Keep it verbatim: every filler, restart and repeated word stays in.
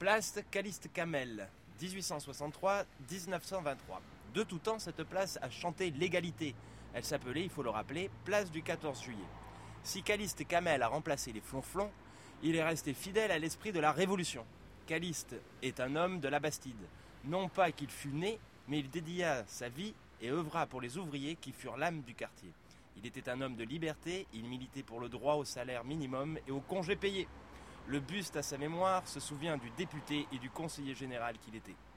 Place Caliste Camel, dix-huit cent soixante-trois à dix-neuf cent vingt-trois. De tout temps, cette place a chanté l'égalité. Elle s'appelait, il faut le rappeler, place du quatorze juillet. Si Caliste Camel a remplacé les flonflons, il est resté fidèle à l'esprit de la Révolution. Caliste est un homme de la Bastide. Non pas qu'il fût né, mais il dédia sa vie et œuvra pour les ouvriers qui furent l'âme du quartier. Il était un homme de liberté, il militait pour le droit au salaire minimum et au congé payé. Le buste à sa mémoire se souvient du député et du conseiller général qu'il était.